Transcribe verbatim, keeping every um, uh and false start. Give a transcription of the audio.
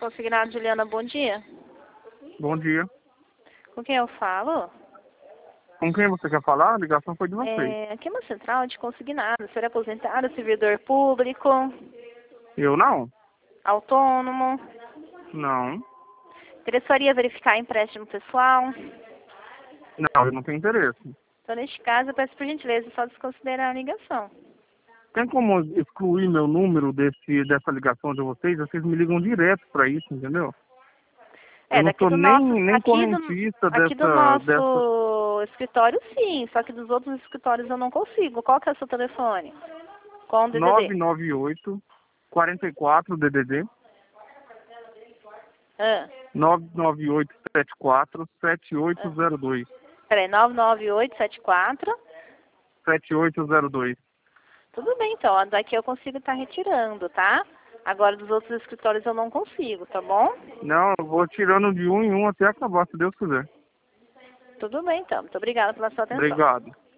Consignado, Juliana, bom dia. Bom dia. Com quem eu falo? Com quem você quer falar? A ligação foi de vocês. É, aqui é uma central de consignado. Ser aposentado, servidor público, Eu não? autônomo. Não. Interessaria verificar empréstimo pessoal? Não, eu não tenho interesse. Então, neste caso, eu peço por gentileza só desconsiderar a ligação. Tem como excluir meu número desse, dessa ligação de vocês? Vocês me ligam direto pra isso, entendeu? É, eu não daqui sou do nem, nosso, nem aqui do, correntista aqui do dessa, dessa nosso escritório, sim. Só que dos outros escritórios eu não consigo. Qual que é o seu telefone? Qual o D D D? nove nove oito, quarenta e quatro D D D. Ah, nove nove oito sete quatro, sete oito zero dois. peraí, nove nove oito sete quatro. sete oito zero dois. Tudo bem, então. A daqui eu consigo estar retirando, tá? Agora, dos outros escritórios eu não consigo, tá bom? Não, eu vou tirando de um em um até acabar, se Deus quiser. Tudo bem, então. Muito obrigada pela sua atenção. Obrigado.